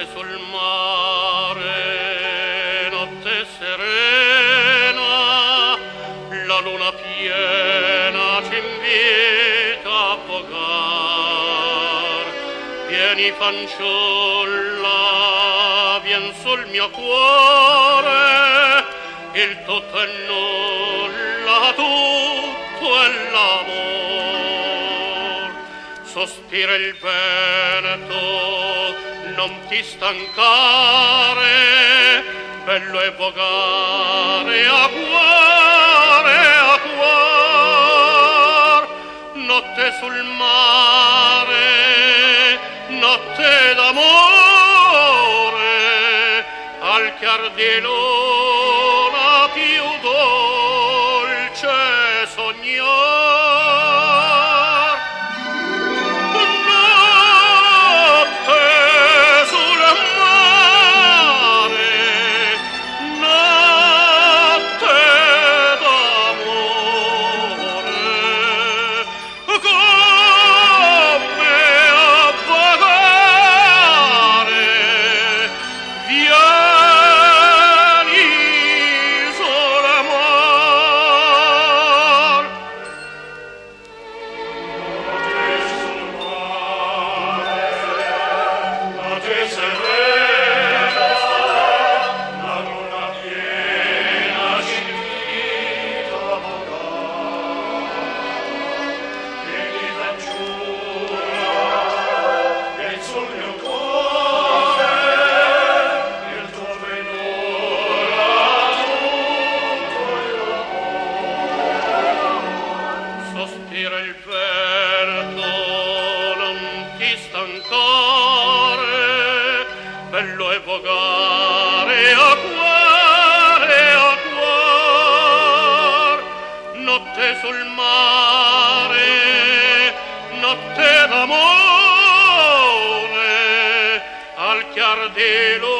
sul mare, notte serena, la luna piena ci invita a vogar. Vieni fanciulla, vien sul mio cuore, il tutto è nulla, tutto è l'amor. Sospira il vento, non ti stancare, bello è vogare a cuor, notte sul mare, notte d'amore, al chiar di luna più dolce sognar. Notte sul mare, notte d'amore, come a vagare, vieni sul mar. Notte serena, la luna piena ci invita a vogare. Vieni fanciulla, vien sul mio cuore, il tuo venuta tutto è l'amor. Sospira il vento, non ti stancare, bello è vogare a cuor, notte sul mare, notte d'amore, al chiar di luna